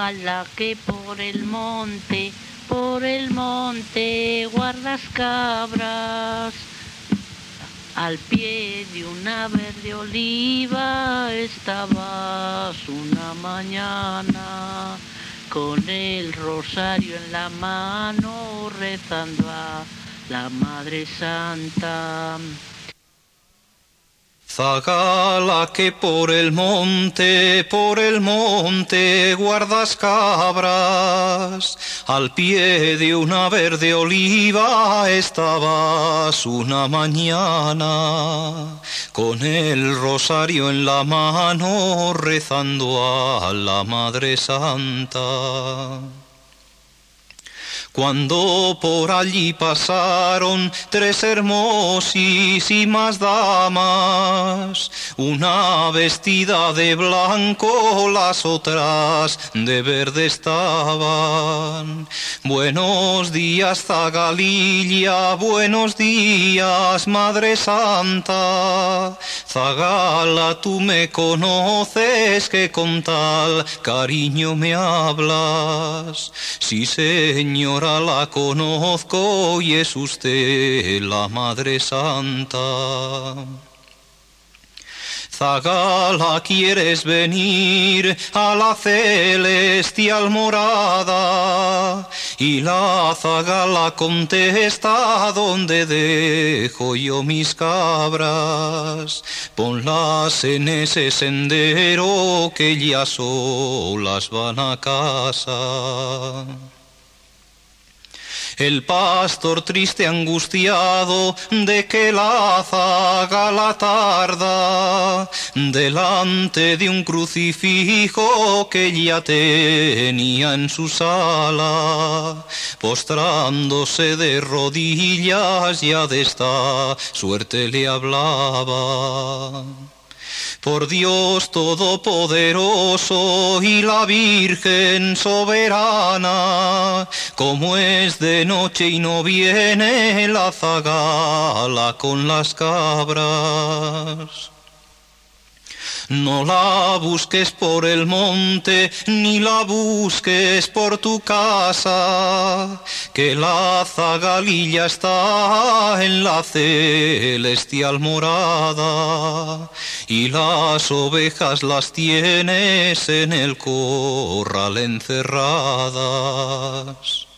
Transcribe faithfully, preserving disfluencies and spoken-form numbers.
Zagala que por el monte, por el monte guardas cabras. Al pie de una verde oliva estabas una mañana, con el rosario en la mano rezando a la Madre Santa. Zagala que por el monte, por el monte guardas cabras, al pie de una verde oliva estabas una mañana, con el rosario en la mano rezando a la Madre Santa. Cuando por allí pasaron tres hermosísimas damas, una vestida de blanco, las otras de verde estaban. Buenos días, Zagalilla, buenos días, Madre Santa. Zagala, tú me conoces, que con tal cariño me hablas. Sí, señor, la conozco y es usted la Madre Santa. Zagala, ¿quieres venir a la celestial morada? Y la Zagala contesta, ¿dónde dejo yo mis cabras? Ponlas en ese sendero que ya solas van a casa. El pastor triste angustiado de que la Zagala tarda, delante de un crucifijo que ya tenía en su sala, postrándose de rodillas ya de esta suerte le hablaba. Por Dios Todopoderoso y la Virgen soberana, como es de noche y no viene la Zagala con las cabras. No la busques por el monte, ni la busques por tu casa, que la Zagalilla está en la celestial morada, y las ovejas las tienes en el corral encerradas.